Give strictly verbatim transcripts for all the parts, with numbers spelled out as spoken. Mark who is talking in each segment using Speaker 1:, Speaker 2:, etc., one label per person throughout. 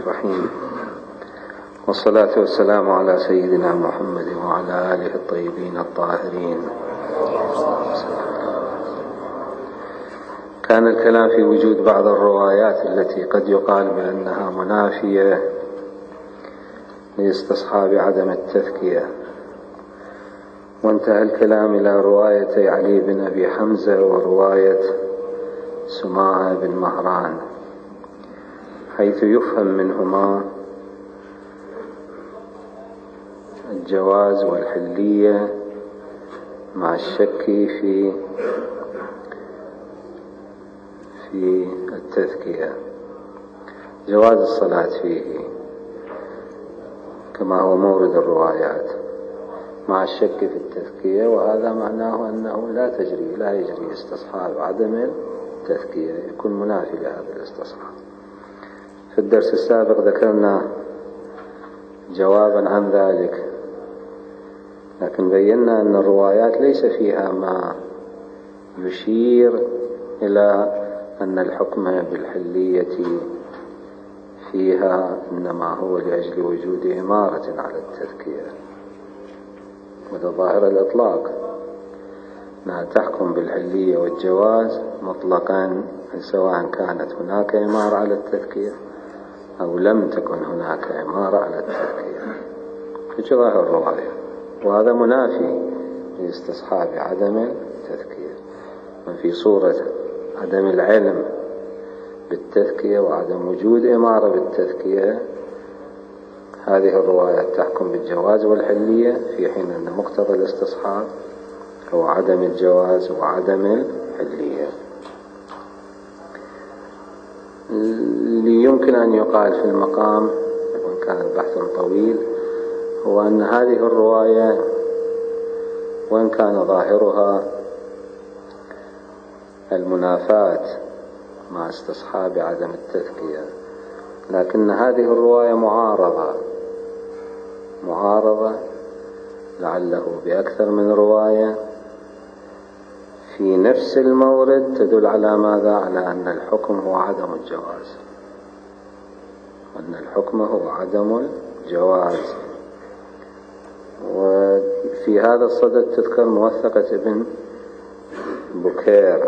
Speaker 1: الرحيم، والصلاة والسلام على سيدنا محمد وعلى آله الطيبين الطاهرين. كان الكلام في وجود بعض الروايات التي قد يقال بأنها منافية لاستصحاب عدم التذكية، وانتهى الكلام إلى رواية علي بن أبي حمزة ورواية سماعة بن مهران، حيث يفهم منهما الجواز والحلية مع الشك في في التذكية، جواز الصلاة فيه كما هو مورد الروايات مع الشك في التذكية، وهذا معناه أنه لا تجري لا يجري استصحاب عدم التذكية، يكون منافي لهذا الاستصحاب. في الدرس السابق ذكرنا جوابا عن ذلك، لكن بينا أن الروايات ليس فيها ما يشير إلى أن الحكم بالحلية فيها إنما هو لأجل وجود إمارة على التذكية، وهذا ظاهر الإطلاق، أنها تحكم بالحلية والجواز مطلقا سواء كانت هناك إمارة على التذكية أو لم تكن هناك إمارة على التذكية في ظاهر الرواية، وهذا منافي لاستصحاب عدم التذكية. في صورة عدم العلم بالتذكية وعدم وجود إمارة بالتذكية، هذه الروايات تحكم بالجواز والحلية، في حين أن مقتضى الاستصحاب هو عدم الجواز وعدم الحلية. اللي يمكن أن يقال في المقام وإن كان البحث طويل هو أن هذه الرواية وإن كان ظاهرها المنافاة مع استصحاب عدم التذكية، لكن هذه الرواية معارضة معارضة لعله بأكثر من رواية في نفس المورد تدل على ماذا؟ على أن الحكم هو عدم الجواز، وأن الحكم هو عدم الجواز. وفي هذا الصدد تذكر موثقة ابن بكير،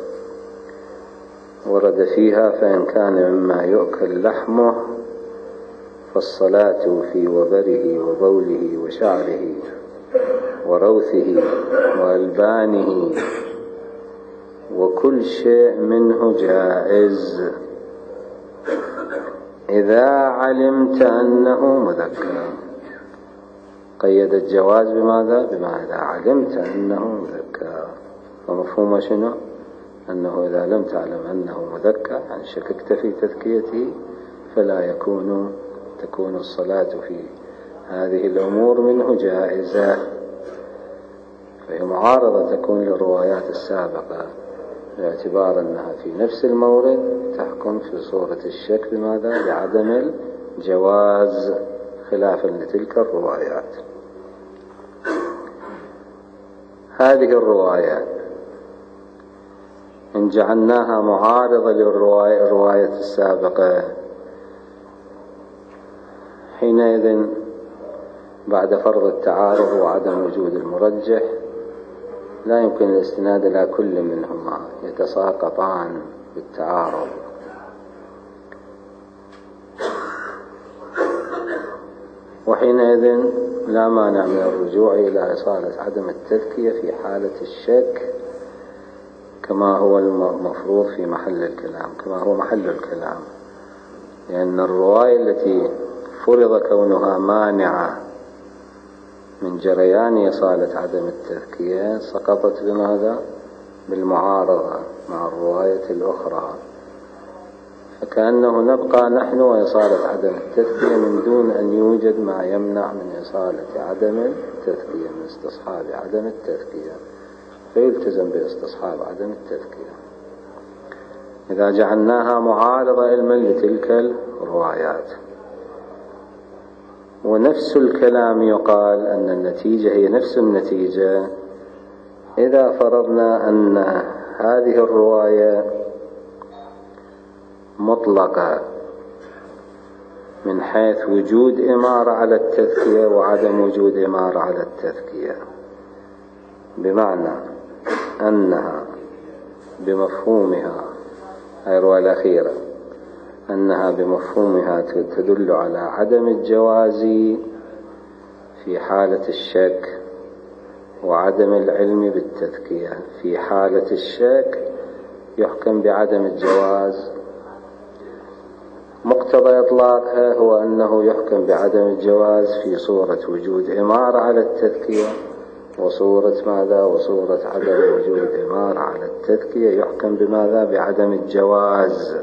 Speaker 1: ورد فيها: فإن كان مما يؤكل لحمه فالصلاة في وبره وبوله وشعره وروثه وألبانه وكل شيء منه جائز إذا علمت أنه مذكر. قيد الجواز بماذا؟ بما إذا علمت أنه مذكر. ومفهوم شنو؟ أنه إذا لم تعلم أنه مذكر يعني شككت في تذكيته فلا يكون تكون الصلاة في هذه الأمور منه جائزة. فهي معارضة تكون للروايات السابقة باعتبار أنها في نفس المورد تحكم في صورة الشك بماذا؟ بعدم الجواز، خلافا لتلك الروايات. هذه الروايات إن جعلناها معارضة للرواية السابقة، حينئذ بعد فرض التعارض وعدم وجود المرجح لا يمكن الاستناد إلى كل منهما، يتساقطان بالتعارض. وحينئذ لا مانع من الرجوع إلى إصالة عدم التذكية في حالة الشك كما هو المفروض في محل الكلام، كما هو محل الكلام، لأن الرواية التي فرض كونها مانعة من جريان إصالة عدم التذكية سقطت بماذا؟ بالمعارضة مع الرواية الأخرى، فكأنه نبقى نحن وإصالة عدم التذكية من دون أن يوجد ما يمنع من إصالة عدم التذكية، من استصحاب عدم التذكية، فيلتزم باستصحاب عدم التذكية إذا جعلناها معارضة علما لتلك الروايات. ونفس الكلام يقال أن النتيجة هي نفس النتيجة إذا فرضنا أن هذه الرواية مطلقة من حيث وجود إمارة على التذكية وعدم وجود إمارة على التذكية، بمعنى أنها بمفهومها، هذه الرواية الأخيرة، أنها بمفهومها تدل على عدم الجواز في حالة الشك وعدم العلم بالتذكية. في حالة الشك يحكم بعدم الجواز، مقتضى إطلاقها هو أنه يحكم بعدم الجواز في صورة وجود إمارة على التذكية، وصورة ماذا؟ وصورة عدم وجود إمارة على التذكية يحكم بماذا؟ بعدم الجواز.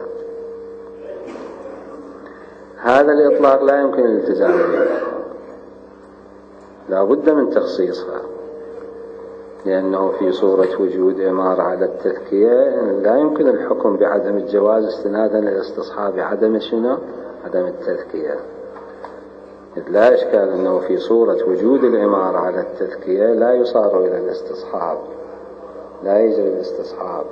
Speaker 1: هذا الإطلاق لا يمكن الالتزام به، لا بد من تخصيصها، لأنه في صورة وجود إمارة على التذكية لا يمكن الحكم بعدم الجواز استنادا إلى استصحاب عدم شنو؟ عدم التذكية. إذ لا إشكال أنه في صورة وجود الإمارة على التذكية لا يصار إلى الاستصحاب، لا يجري الاستصحاب.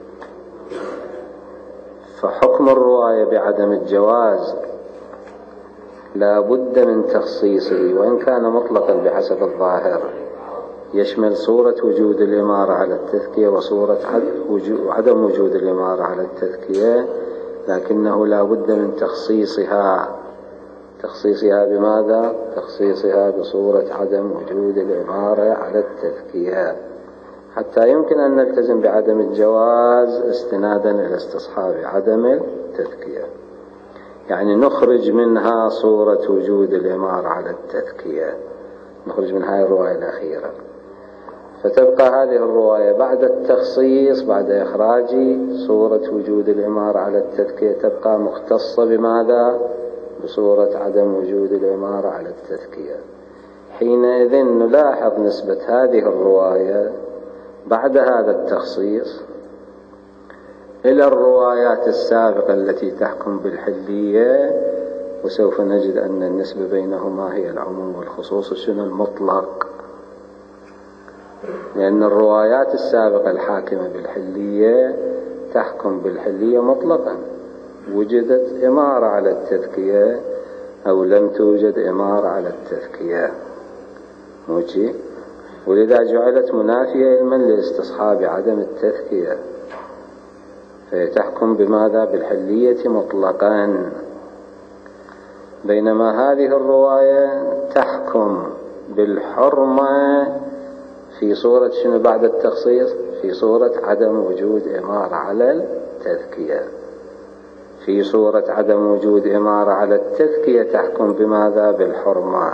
Speaker 1: فحكم الرواية بعدم الجواز لا بد من تخصيصه، وإن كان مطلقا بحسب الظاهر يشمل صورة وجود الإمارة على التذكية وصورة عدم وجود الإمارة على التذكية، لكنه لا بد من تخصيصها. تخصيصها بماذا؟ تخصيصها بصورة عدم وجود الإمارة على التذكية، حتى يمكن أن نلتزم بعدم الجواز استنادا إلى استصحاب عدم التذكية. يعني نخرج منها صورة وجود الإمارة على التذكية، نخرج من هذه الرواية الأخيرة، فتبقى هذه الرواية بعد التخصيص، بعد إخراج صورة وجود الإمارة على التذكية، تبقى مختصة بماذا؟ بصورة عدم وجود الإمارة على التذكية. حينئذ نلاحظ نسبة هذه الرواية بعد هذا التخصيص إلى الروايات السابقة التي تحكم بالحلية، وسوف نجد أن النسبة بينهما هي العموم والخصوص شنو؟ المطلق. لأن الروايات السابقة الحاكمة بالحلية تحكم بالحلية مطلقا، وجدت إمارة على التذكية أو لم توجد إمارة على التذكية، موجي، ولذا جعلت منافية علما لاستصحاب عدم التذكية، فتحكم بماذا؟ بالحلية مطلقا. بينما هذه الرواية تحكم بالحرمة في صورة شنو بعد التخصيص؟ في صورة عدم وجود إمارة على التذكية. في صورة عدم وجود إمارة على التذكية تحكم بماذا؟ بالحرمة،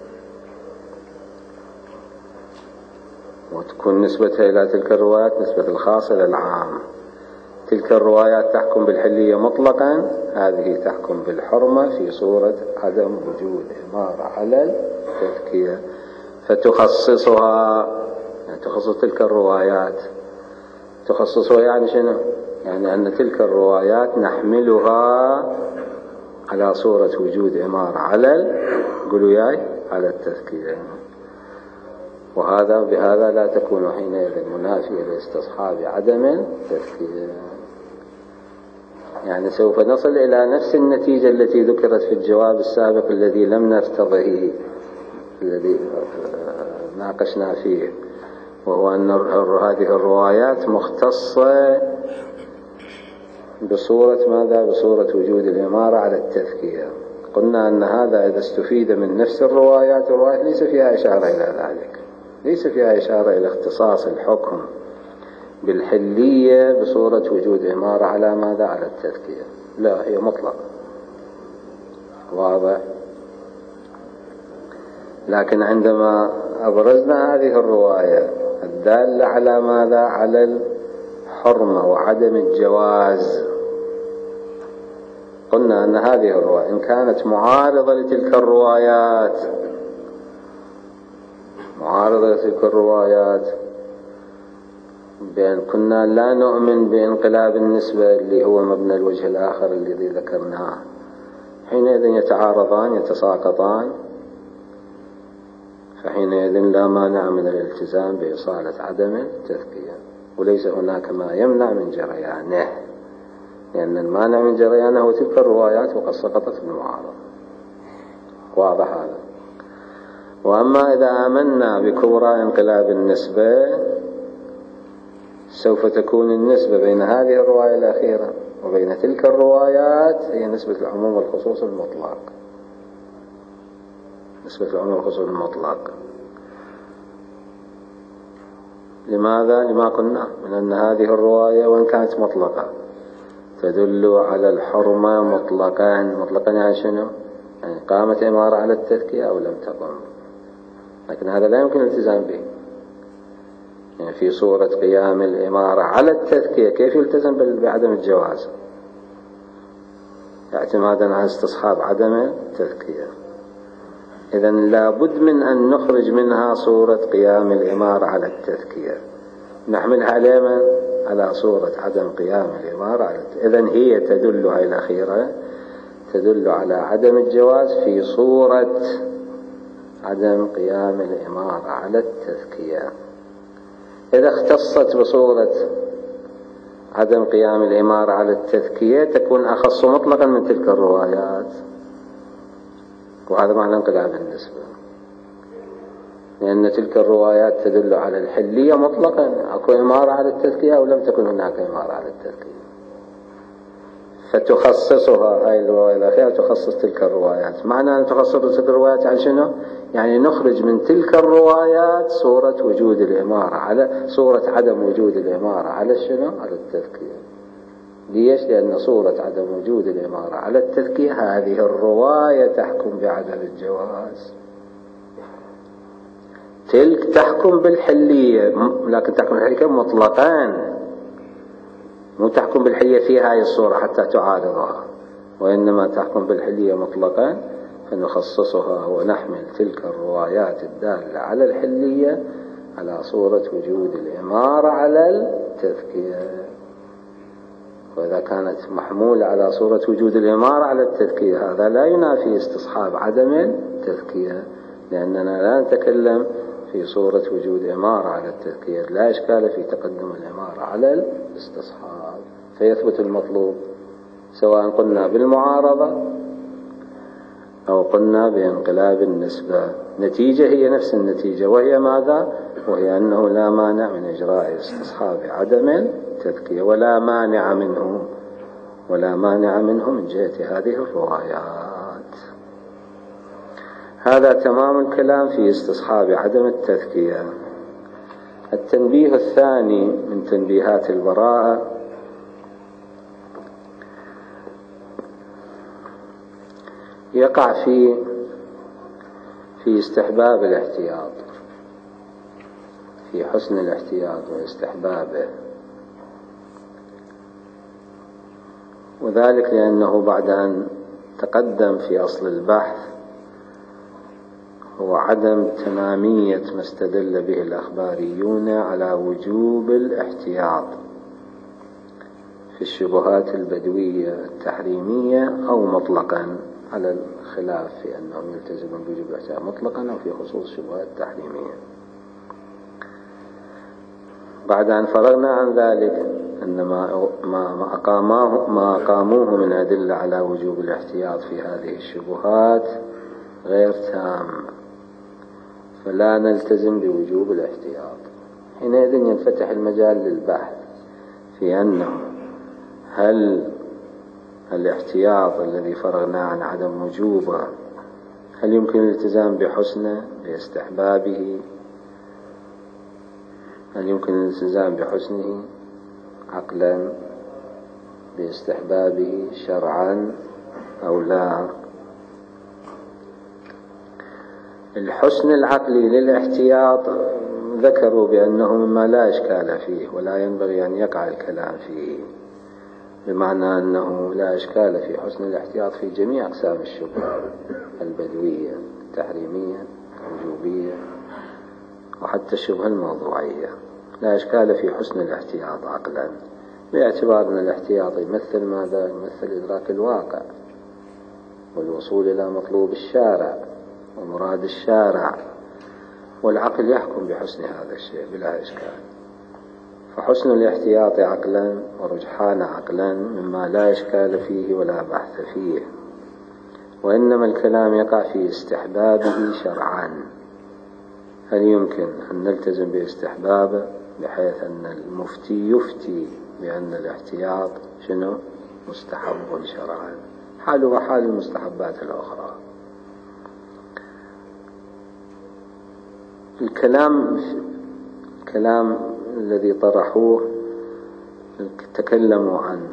Speaker 1: وتكون نسبتها إلى تلك الروايات نسبة الخاص إلى العام. تلك الروايات تحكم بالحلية مطلقا، هذه تحكم بالحرمة في صورة عدم وجود إمارة على التذكية، فتخصصها، يعني تخصص تلك الروايات. تخصصها يعني شنو؟ يعني أن تلك الروايات نحملها على صورة وجود إمارة على قولوا ياي على التذكية، وهذا بهذا لا تكون حينئذ منافية لاستصحاب عدم التذكية. يعني سوف نصل إلى نفس النتيجة التي ذكرت في الجواب السابق الذي لم نرتضه، الذي ناقشنا فيه، وهو أن هذه الروايات مختصة بصورة ماذا؟ بصورة وجود الإمارة على التذكية. قلنا أن هذا إذا استفيد من نفس الروايات، الروايات ليس فيها إشارة إلى ذلك، ليس فيها إشارة إلى اختصاص الحكم بالحلية بصورة وجود إمارة على ماذا؟ على التذكية، لا، هي مطلقة، واضح. لكن عندما أبرزنا هذه الرواية الدالة على ماذا؟ على الحرمة وعدم الجواز، قلنا أن هذه الرواية إن كانت معارضة لتلك الروايات، معارضة لتلك الروايات بأن كنا لا نؤمن بانقلاب النسبة اللي هو مبنى الوجه الآخر الذي ذكرناه، حينئذ يتعارضان يتساقطان، فحينئذ لا مانع من الالتزام بإصالة عدم التذكية، وليس هناك ما يمنع من جريانه، لأن المانع من جريانه هو تلك الروايات وقد سقطت بالمعارضة. واضح هذا. وأما إذا آمنا بكبرى انقلاب النسبة سوف تكون النسبة بين هذه الرواية الأخيرة وبين تلك الروايات هي نسبة العموم والخصوص المطلق. نسبة العموم والخصوص المطلق. لماذا؟ لما قلنا من أن هذه الرواية وإن كانت مطلقة تدل على الحرمة مطلقا. مطلقا يعني شنو؟ يعني قامت إمارة على التذكية أو لم تقم، لكن هذا لا يمكن الالتزام به. يعني في صورة قيام الإمارة على التذكية كيف يلتزم بعدم الجواز؟ اعتمادا على استصحاب عدم التذكية. إذن لابد من أن نخرج منها صورة قيام الإمارة على التذكية، نحملها على من؟ على صورة عدم قيام الإمارة على التذكية. إذن هي تدل، هاي الأخيرة تدل على عدم الجواز في صورة عدم قيام الإمارة على التذكية. إذا اختصت بصورة عدم قيام الإمارة على التذكية تكون أخص مطلقا من تلك الروايات، وهذا معنى انقلاب النسبة، لأن تلك الروايات تدل على الحلية مطلقا، أكو إمارة على التذكية أو لم تكن هناك إمارة على التذكية، فتخصصها هاي الرواية الأخيرة تخصص تلك الروايات. معنى أن تخصص تلك الروايات عن شنو؟ يعني نخرج من تلك الروايات صورة وجود الإمارة على صورة عدم وجود الإمارة على شنو؟ على التذكية. ليش؟ لأن صورة عدم وجود الإمارة على التذكية هذه الرواية تحكم بعدم الجواز، تلك تحكم بالحلية، لكن تحكم بالحلية مطلقان، مو تحكم بالحلية في هاي الصورة حتى تعارضها، وإنما تحكم بالحلية مطلقا، فنخصصها ونحمل تلك الروايات الدالة على الحلية على صورة وجود الإمارة على التذكية. وإذا كانت محمولة على صورة وجود الإمارة على التذكية هذا لا ينافي استصحاب عدم التذكية، لأننا لا نتكلم في صورة وجود إمارة على التذكية، لا إشكال في تقدم الإمارة على الاستصحاب، فيثبت المطلوب سواء قلنا بالمعارضة أو قلنا بانقلاب النسبة. نتيجة هي نفس النتيجة، وهي ماذا؟ وهي أنه لا مانع من إجراء استصحاب عدم التذكية، ولا مانع منه ولا مانع منه من جهة هذه الروايات. هذا تمام الكلام في استصحاب عدم التذكية. التنبيه الثاني من تنبيهات البراءة يقع في في استحباب الاحتياط، في حسن الاحتياط واستحبابه، وذلك لأنه بعد أن تقدم في أصل البحث هو عدم تمامية ما استدل به الأخباريون على وجوب الاحتياط في الشبهات البدوية التحريمية أو مطلقا، على الخلاف في أنهم يلتزمون بوجوب الاحتياط مطلقا أو في خصوص الشبهات التحريمية. بعد أن فرغنا عن ذلك أن ما ما أقاموه ما أقاموه من أدلة على وجوب الاحتياط في هذه الشبهات غير تام، فلا نلتزم بوجوب الاحتياط. حينئذ ينفتح المجال للبحث في أنه هل الاحتياط الذي فرغنا عن عدم وجوبه هل يمكن الالتزام بحسنه باستحبابه؟ هل يمكن الالتزام بحسنه عقلا باستحبابه شرعا أو لا؟ الحسن العقلي للاحتياط ذكروا بأنه مما لا إشكال فيه ولا ينبغي أن يقع الكلام فيه، بمعنى أنه لا إشكال في حسن الاحتياط في جميع أقسام الشبهة البدوية التحريمية الوجوبية وحتى الشبهة الموضوعية، لا إشكال في حسن الاحتياط عقلا، باعتبار أن الاحتياط يمثل ماذا؟ يمثل إدراك الواقع والوصول إلى مطلوب الشارع ومراد الشارع، والعقل يحكم بحسن هذا الشيء بلا إشكال. فحسن الاحتياط عقلا ورجحان عقلا مما لا إشكال فيه ولا بحث فيه. وإنما الكلام يقع في استحبابه شرعا. هل يمكن أن نلتزم باستحبابه بحيث أن المفتي يفتي بأن الاحتياط شنو مستحب شرعا، حاله وحال المستحبات الأخرى؟ الكلام الكلام الذي طرحوه تكلموا عن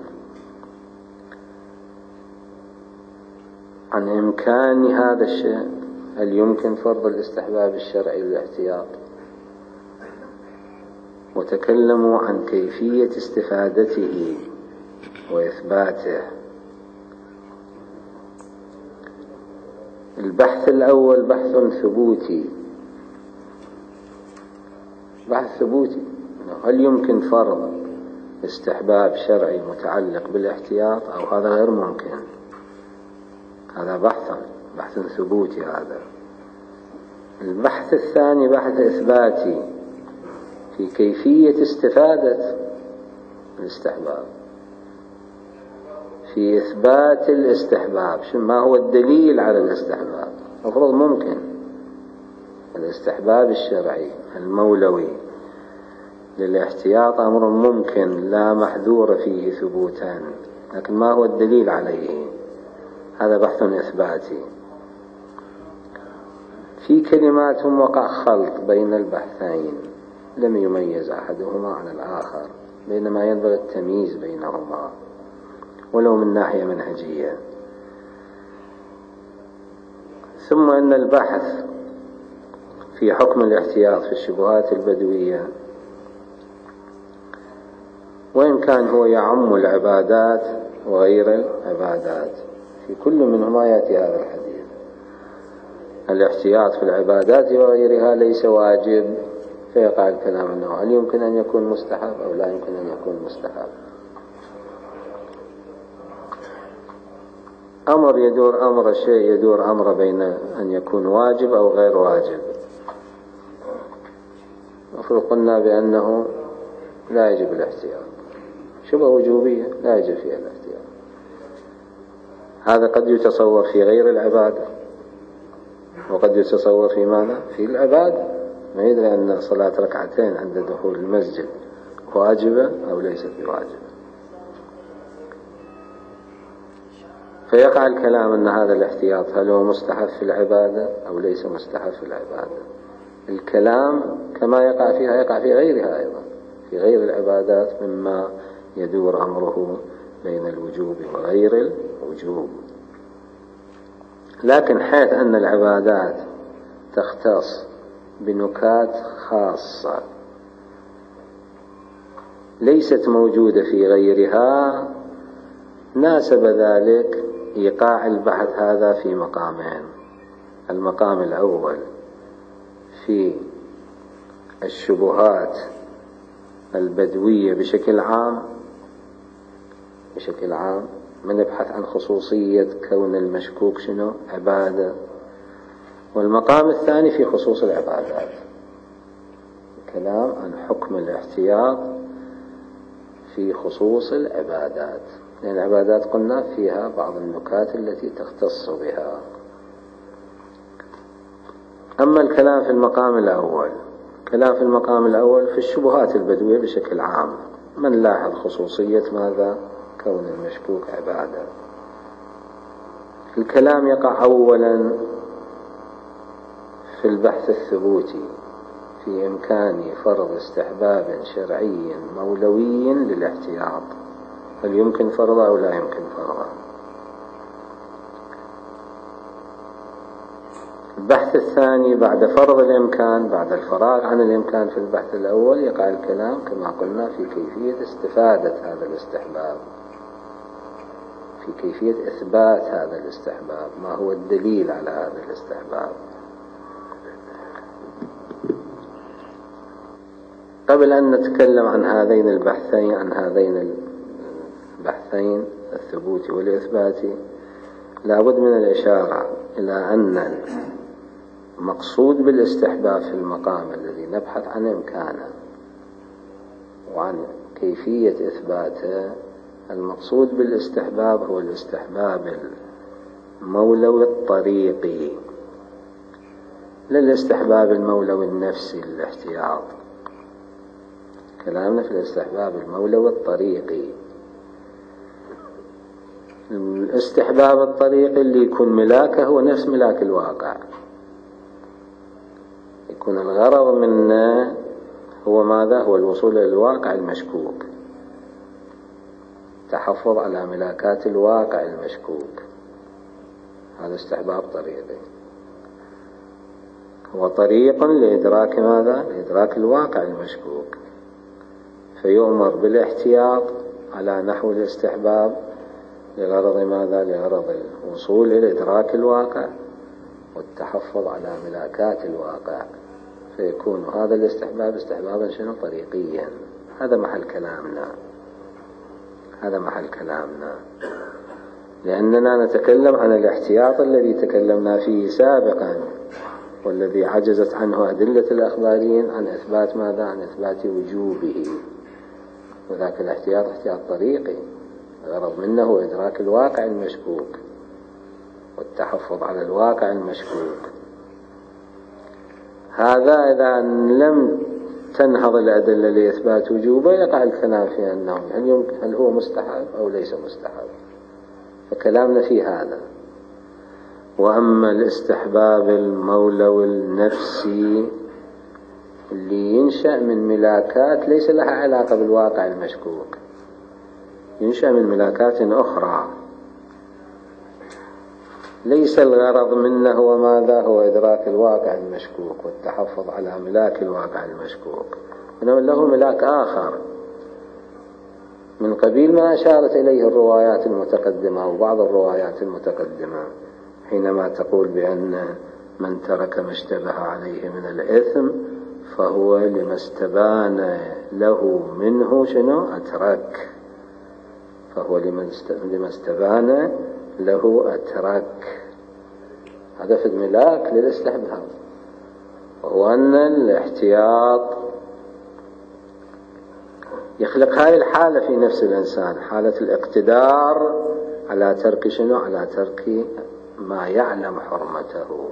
Speaker 1: عن إمكان هذا الشيء، هل يمكن فرض الاستحباب الشرعي للاحتياط، وتكلموا عن كيفية استفادته وإثباته. البحث الأول بحث ثبوتي، بحث ثبوتي، هل يمكن فرض استحباب شرعي متعلق بالاحتياط أو هذا غير ممكن؟ هذا بحث بحث ثبوتي. هذا البحث الثاني بحث إثباتي في كيفية استفادة الاستحباب، في إثبات الاستحباب، ما هو الدليل على الاستحباب. المفروض ممكن الاستحباب الشرعي المولوي للاحتياط أمر ممكن لا محذور فيه ثبوتا، لكن ما هو الدليل عليه؟ هذا بحث إثباتي. في كلمات وقع خلط بين البحثين، لم يميز أحدهما عن الآخر، بينما ينبغي التمييز بينهما ولو من ناحية منهجية. ثم أن البحث في حكم الاحتياط في الشبهات البدوية، وإن كان هو يعم العبادات وغير العبادات، في كل منهما يأتي هذا الحديث: الاحتياط في العبادات وغيرها ليس واجب، فيقع الكلام أنه هل يمكن أن يكون مستحب أو لا يمكن أن يكون مستحب. أمر يدور أمر الشيء يدور أمر بين أن يكون واجب أو غير واجب. المفروض قلنا بأنه لا يجب الاحتياط، شبه وجوبية لا يجب فيها الاحتياط. هذا قد يتصور في غير العبادة، وقد يتصور في ماذا؟ في العبادة. ما يدري أن صلاة ركعتين عند دخول المسجد واجبة أو ليست بواجبة. فيقع الكلام أن هذا الاحتياط هل هو مستحب في العبادة أو ليس مستحب في العبادة. الكلام كما يقع فيها يقع في غيرها أيضا، في غير العبادات مما يدور أمره بين الوجوب وغير الوجوب. لكن حيث أن العبادات تختص بنكات خاصة ليست موجودة في غيرها، ناسب ذلك إيقاع البحث هذا في مقامين: المقام الأول في الشبهات البدوية بشكل عام، بشكل عام من نبحث عن خصوصية كون المشكوك شنو عبادة، والمقام الثاني في خصوص العبادات، الكلام عن حكم الاحتياط في خصوص العبادات، لأن العبادات قلنا فيها بعض النكات التي تختص بها. أما الكلام في المقام الأول، كلام في المقام الأول في الشبهات البدوية بشكل عام، من لاحظ خصوصية ماذا؟ كون المشكوك عبادة. الكلام يقع أولا في البحث الثبوتي في إمكان فرض استحباب شرعي مولوي للاحتياط، هل يمكن فرضه أو لا يمكن فرضه. البحث الثاني بعد فرض الإمكان، بعد الفراغ عن الإمكان في البحث الأول، يقع الكلام كما قلنا في كيفية استفادة هذا الاستحباب، في كيفية إثبات هذا الاستحباب، ما هو الدليل على هذا الاستحباب. قبل أن نتكلم عن هذين البحثين عن هذين البحثين الثبوتي والإثباتي، لابد من الإشارة إلى أن المقصود بالاستحباب في المقام الذي نبحث عن إمكانه وعن كيفية إثباته، المقصود بالاستحباب هو الاستحباب المولوي الطريقي، للاستحباب المولوي النفسي للاحتياط. كلامنا في الاستحباب المولوي الطريقي. الاستحباب الطريقي اللي يكون ملاكه هو نفس ملاك الواقع، يكون الغرض منه هو ماذا؟ هو الوصول إلى الواقع المشكوك، تحفظ على ملاكات الواقع المشكوك. هذا استحباب طريقي، هو طريق لإدراك ماذا؟ لإدراك الواقع المشكوك، فيؤمر بالاحتياط على نحو الاستحباب لغرض ماذا؟ لغرض الوصول إلى إدراك الواقع والتحفظ على ملاكات الواقع، فيكون هذا الاستحباب استحبابا شنو؟ طريقيا. هذا محل كلامنا، هذا محل كلامنا، لأننا نتكلم عن الاحتياط الذي تكلمنا فيه سابقا، والذي عجزت عنه أدلة الأخباريين عن إثبات ماذا؟ عن إثبات وجوبه. وذاك الاحتياط احتياط طريقي، الغرض منه هو إدراك الواقع المشكوك والتحفظ على الواقع المشكوك. هذا إذا لم تنهض الأدلة لإثبات وجوبه يقع الكلام في أنه هل, هل هو مستحب أو ليس مستحب، فكلامنا في هذا. وأما الاستحباب المولوي النفسي اللي ينشأ من ملاكات ليس لها علاقة بالواقع المشكوك، ينشأ من ملاكات أخرى، ليس الغرض منه هو ماذا؟ هو إدراك الواقع المشكوك والتحفظ على ملاك الواقع المشكوك، إنما له ملاك آخر من قبيل ما أشارت إليه الروايات المتقدمة وبعض الروايات المتقدمة، حينما تقول بأن من ترك ما اشتبه عليه من الإثم فهو لما استبان له منه شنو؟ أترك، فهو لما استبان له أترك. هذا في الملاك للاستحباب، وهو أن الاحتياط يخلق هذه الحالة في نفس الإنسان، حالة الاقتدار على ترك شنو؟ على ترك ما يعلم حرمته،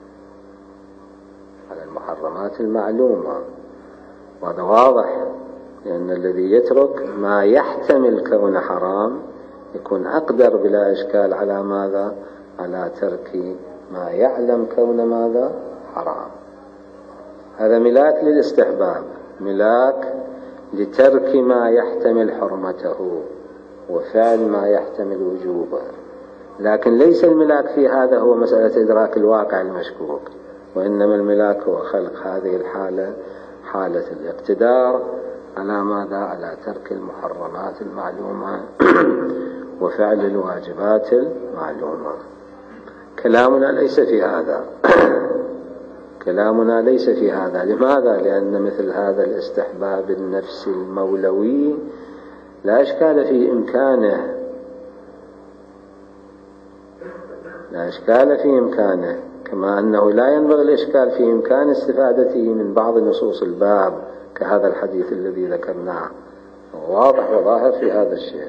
Speaker 1: على المحرمات المعلومة. وهذا واضح، لأن الذي يترك ما يحتمل كون حرام يكون أقدر بلا إشكال على ماذا؟ على ترك ما يعلم كون ماذا؟ حرام. هذا ملاك للاستحباب، ملاك لترك ما يحتمل حرمته وفعل ما يحتمل وجوبه. لكن ليس الملاك في هذا هو مسألة إدراك الواقع المشكوك، وإنما الملاك هو خلق هذه الحالة، حالة الاقتدار على ماذا؟ على ترك المحرمات المعلومة وفعل الواجبات المعلومة. كلامنا ليس في هذا كلامنا ليس في هذا. لماذا؟ لأن مثل هذا الاستحباب النفسي المولوي لا إشكال في إمكانه، لا إشكال في إمكانه، كما أنه لا ينبغي الإشكال في إمكان استفادته من بعض نصوص الباب كهذا الحديث الذي ذكرناه، واضح وظاهر في هذا الشيء.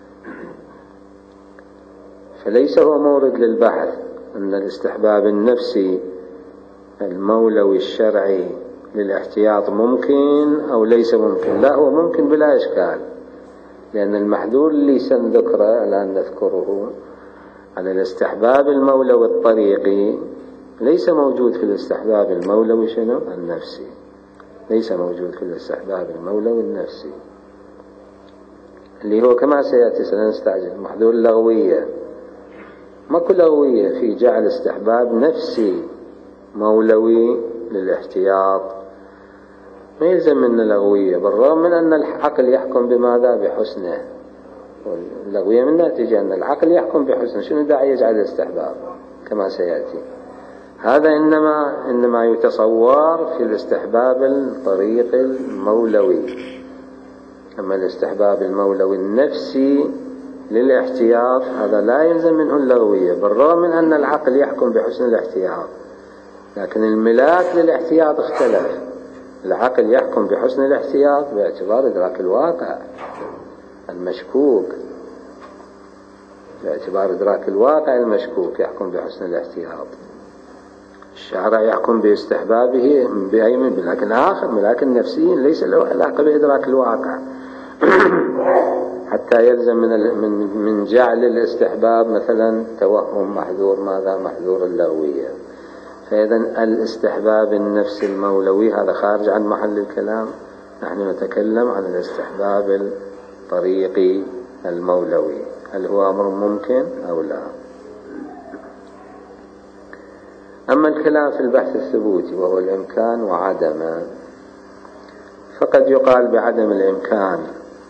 Speaker 1: فليس هو مورد للبحث أن الاستحباب النفسي المولوي الشرعي للاحتياط ممكن أو ليس ممكن، لا، هو ممكن بلا إشكال، لأن المحذور اللي سنذكره الآن نذكره على الاستحباب المولوي الطريقي ليس موجود في الاستحباب المولوي شنو؟ النفسي، ليس موجود في الاستحباب المولوي النفسي، اللي هو كما سيأتي سنستعجل محذور اللغوية. ما كل لغوية في جعل استحباب نفسي مولوي للاحتياط، ما يلزم من لغوية، بالرغم من أن العقل يحكم بماذا؟ بحسنه. واللغوية من ناتجة أن العقل يحكم بحسنه، شنو داعي يجعل الاستحباب كما سيأتي. هذا إنما إنما يتصور في الاستحباب الطريق المولوي. أما الاستحباب المولوي النفسي للاحتياط هذا لا يلزم منه اللغوية، بالرغم من أن العقل يحكم بحسن الاحتياط، لكن الملاك للاحتياط اختلف. العقل يحكم بحسن الاحتياط باعتبار إدراك الواقع المشكوك، باعتبار إدراك الواقع المشكوك يحكم بحسن الاحتياط. الشارع يحكم باستحبابه بأي من ملاك آخر، ملاك نفسي ليس له علاقة بإدراك الواقع حتى يلزم من من من جعل الاستحباب مثلا توهم محذور ماذا محذور اللغوية. فإذا الاستحباب النفسي المولوي هذا خارج عن محل الكلام، نحن نتكلم عن الاستحباب الطريقي المولوي، هل هو أمر ممكن أو لا؟ أما الكلام في البحث الثبوتي وهو الإمكان وعدمه، فقد يقال بعدم الإمكان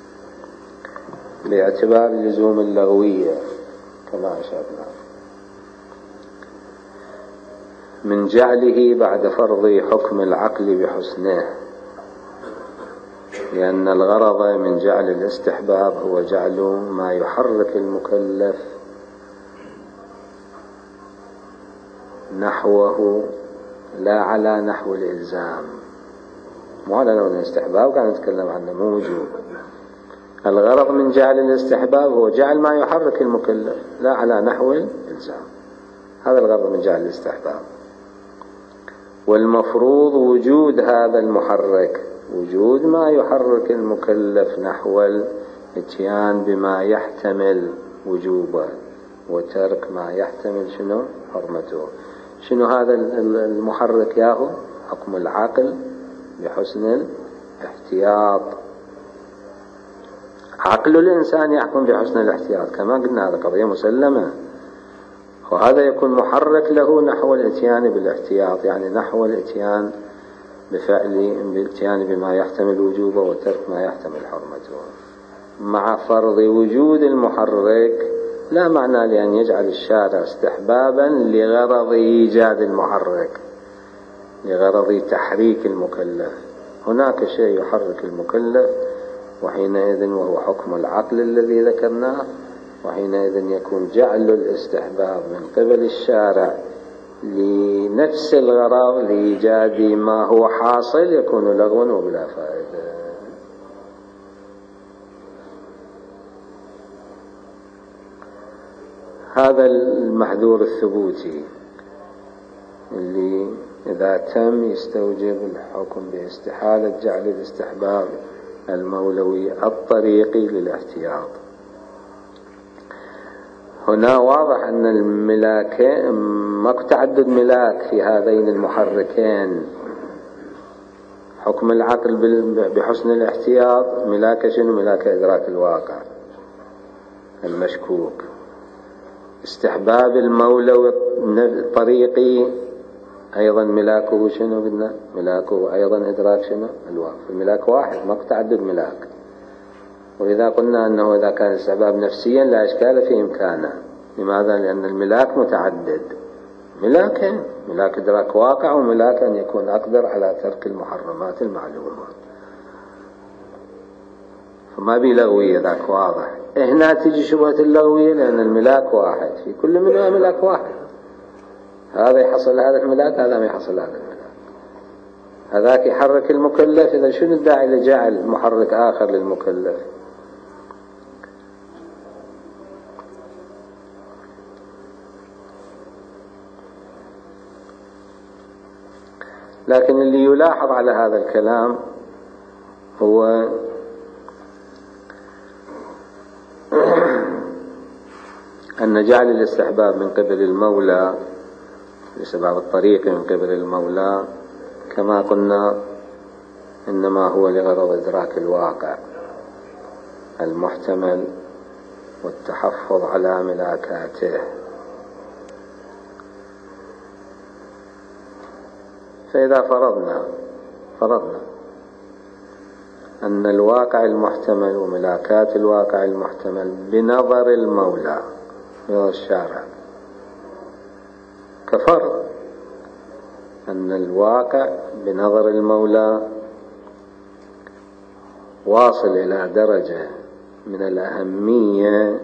Speaker 1: باعتبار لزوم اللغوية كما أشرنا من جعله بعد فرض حكم العقل بحسنه، لأن الغرض من جعل الاستحباب هو جعل ما يحرك المكلف نحوه لا على نحو الإلزام. مو على نحو الاستحباب كان نتكلم عنه، مو وجوب. الغرض من جعل الاستحباب هو جعل ما يحرك المكلف لا على نحو الإلزام، هذا الغرض من جعل الاستحباب. والمفروض وجود هذا المحرك، وجود ما يحرك المكلف نحو الاتيان بما يحتمل وجوبه وترك ما يحتمل شنو حرمته. شنو هذا المحرك ياهو؟ حكم العقل بحسن الاحتياط. عقل الإنسان يحكم بحسن الاحتياط كما قلنا، هذا قضية مسلمة، وهذا يكون محرك له نحو الاتيان بالاحتياط، يعني نحو الاتيان بفعل بالاتيان بما يحتمل وجوبه وترك ما يحتمل حرمته. مع فرض وجود المحرك لا معنى لأن يجعل الشارع استحبابا لغرض إيجاد المحرك، لغرض تحريك المكلف. هناك شيء يحرك المكلف وحينئذ وهو حكم العقل الذي ذكرناه، وحينئذ يكون جعل الاستحباب من قبل الشارع لنفس الغرض لإيجاد ما هو حاصل يكون لغوا وبلا فائدة. هذا المحذور الثبوتي اللي إذا تم يستوجب الحكم باستحالة جعل الاستحباب المولوي الطريقي للاحتياط. هنا واضح أن الملاك ماكو تعدد ملاك في هذين المحركين. حكم العقل بحسن الاحتياط ملاك شنو؟ ملاك إدراك الواقع المشكوك. استحباب المولوي الطريقي أيضا ملاكه شنو قلنا؟ ملاكه أيضا إدراك شنو؟ الواقع. الملاك واحد ماكو تعدد ملاك. وإذا قلنا أنه إذا كان الاستحباب نفسيا لا إشكال في إمكانه. لماذا؟ لأن الملاك متعدد، ملاكين، ملاك إدراك واقع وملاك أن يكون أقدر على ترك المحرمات المعلومة. فما بي لغوية، ذاك واضح. هنا تجي شبهة اللغوية لأن الملاك واحد، في كل منها ملاك واحد، هذا يحصل هذا الملاك، هذا ما يحصل هذا الملاك. هذاك يحرك المكلف، إذا شنو الداعي لجعل محرك آخر للمكلف؟ لكن اللي يلاحظ على هذا الكلام هو أن جعل الاستحباب من قبل المولى، الاستحباب الطريقي من قبل المولى كما قلنا إنما هو لغرض إدراك الواقع المحتمل والتحفظ على ملاكاته. فإذا فرضنا فرضنا أن الواقع المحتمل وملاكات الواقع المحتمل بنظر المولى بنظر الشارع، كفرض أن الواقع بنظر المولى واصل إلى درجة من الأهمية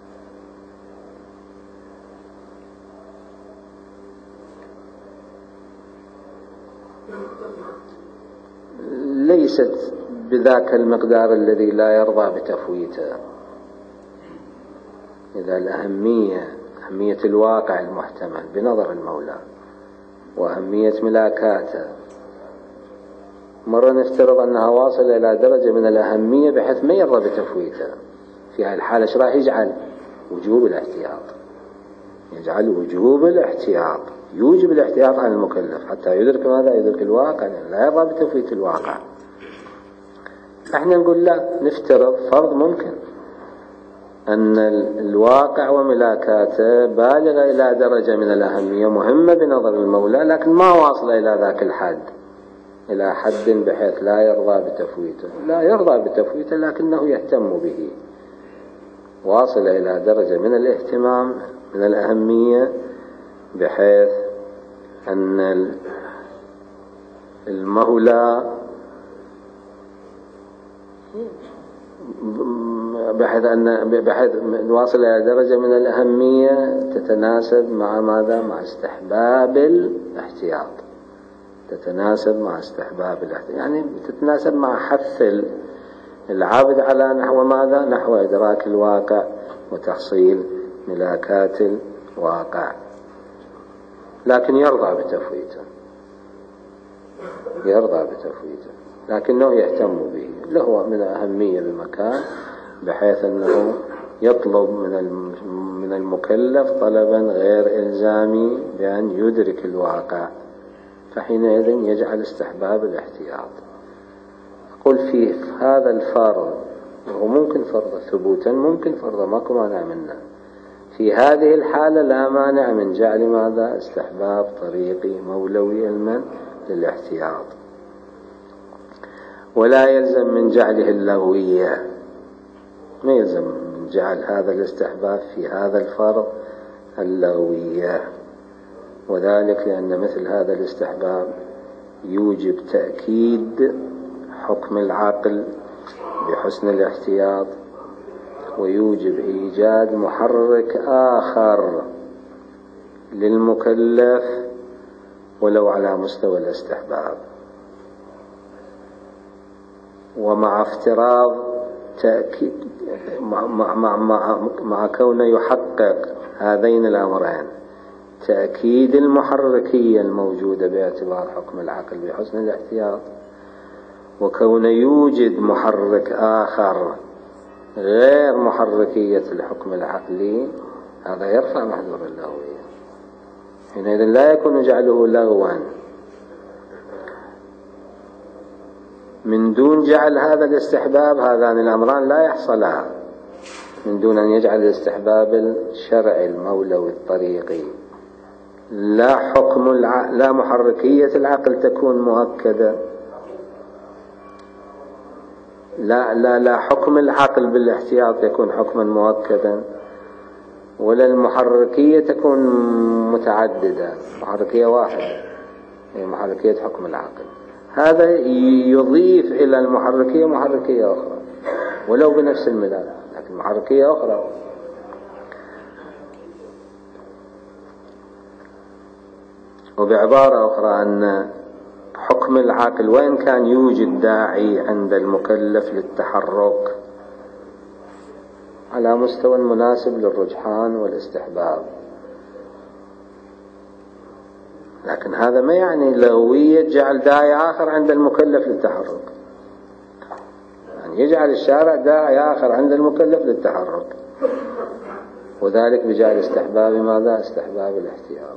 Speaker 1: ليست بذاك المقدار الذي لا يرضى بتفويته. إذا الأهمية أهمية الواقع المحتمل بنظر المولى وأهمية ملاكاته، مرة نفترض أنها واصلة إلى درجة من الأهمية بحيث ما يرضى بتفويته، في هذه الحالة ايش راح يجعل؟ وجوب الاحتياط، يجعل وجوب الاحتياط، يوجب الاحتياط عن المكلف حتى يدرك ماذا؟ يدرك الواقع، يعني لا يرضى بتفويت الواقع. احنا نقول لا، نفترض فرض ممكن أن الواقع وملاكاته بالغة إلى درجة من الأهمية مهمة بنظر المولى، لكن ما واصلة إلى ذاك الحد، إلى حد بحيث لا يرضى بتفويته، لا يرضى بتفويته لكنه يهتم به، واصلة إلى درجة من الاهتمام من الأهمية بحيث أن المولى بحيث أن بحيث واصل إلى درجة من الأهمية تتناسب مع ماذا؟ مع استحباب الاحتياط، تتناسب مع استحباب الاحتياط، يعني تتناسب مع حث العبد على نحو ماذا؟ نحو إدراك الواقع وتحصيل ملاكات الواقع، لكن يرضى بتفويته، يرضى بتفويته لكنه يهتم به، له من أهمية بمكان بحيث أنه يطلب من من المكلف طلبا غير إلزامي بأن يدرك الواقع، فحينئذ يجعل استحباب الاحتياط. أقول فيه هذا الفرض، وهو ممكن فرض ثبوتا ممكن فرض ماكو مانع منه، في هذه الحالة لا مانع من جعل ماذا؟ استحباب طريقي مولوي المن للاحتياط، ولا يلزم من جعله اللغوية، ما يلزم من جعل هذا الاستحباب في هذا الفرض اللغوية، وذلك لأن مثل هذا الاستحباب يوجب تأكيد حكم العقل بحسن الاحتياط، ويوجب إيجاد محرك آخر للمكلف ولو على مستوى الاستحباب، ومع افتراض تأكيد مع, مع, مع, مع كونه يحقق هذين الأمرين، تأكيد المحركية الموجودة باعتبار حكم العقل بحسن الاحتياط، وكون يوجد محرك آخر غير محركية الحكم العقلي، هذا يرفع محذور اللغوية، حينئذ لا يكون جعله لغوا من دون جعل هذا الاستحباب. هذان الأمران لا يحصلان من دون أن يجعل الاستحباب الشرعي المولوي الطريقي، لا حكم الع... لا محركية العقل تكون مؤكدة، لا لا لا حكم العقل بالاحتياط يكون حكما مؤكدا، ولا المحركية تكون متعددة، محركية واحدة هي محركية حكم العقل، هذا يضيف إلى المحركية محركية أخرى ولو بنفس الملاك، لكن محركية أخرى. وبعبارة أخرى أن حكم العقل وإن كان يوجد داعي عند المكلف للتحرك على مستوى مناسب للرجحان والاستحباب، لكن هذا ما يعني لغوية جعل داعي آخر عند المكلف للتحرك، يعني يجعل الشارع داعي آخر عند المكلف للتحرك، وذلك بجعل استحباب ماذا؟ استحباب الاحتياط.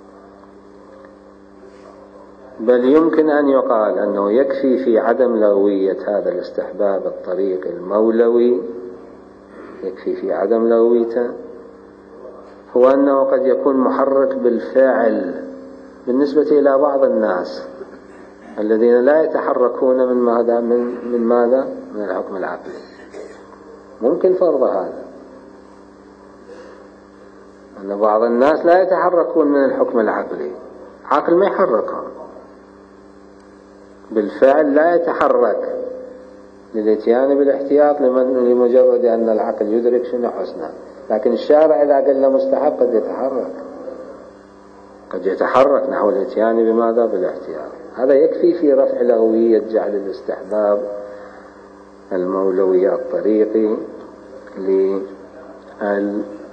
Speaker 1: بل يمكن أن يقال أنه يكفي في عدم لغوية هذا الاستحباب الطريق المولوي، يكفي في عدم لغويته هو أنه قد يكون محرك بالفعل بالنسبة إلى بعض الناس الذين لا يتحركون من ماذا؟ من, من ماذا؟ من الحكم العقلي. ممكن فرض هذا أن بعض الناس لا يتحركون من الحكم العقلي، عقل ما يحركهم بالفعل، لا يتحرك للاتيان بالاحتياط لمجرد أن العقل يدرك شنو حسنه، لكن الشارع إذا قال له مستحب قد يتحرك، قد يتحرك نحو الاتيان بماذا؟ بالاحتياط. هذا يكفي في رفع لغوية جعل الاستحباب المولوي الطريقي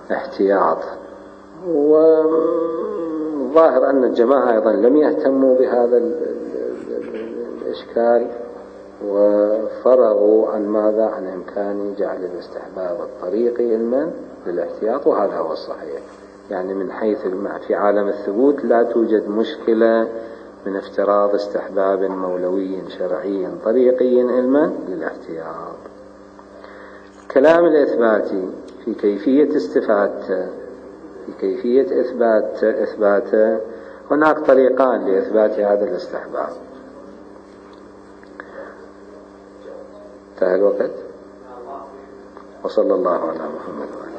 Speaker 1: احتياط. وظاهر أن الجماعة أيضا لم يهتموا بهذا الإشكال، وفرغوا عن ماذا؟ عن إمكان جعل الاستحباب الطريقي علما للاحتياط، وهذا هو الصحيح. يعني من حيث الماء في عالم الثبوت لا توجد مشكلة من افتراض استحباب مولوي شرعي طريقي علما للاحتياط. كلام الإثباتي في كيفية استفادة في كيفية إثبات إثباته، هناك طريقان لإثبات هذا الاستحباب. انتهى الوقت، وصلى الله على محمد.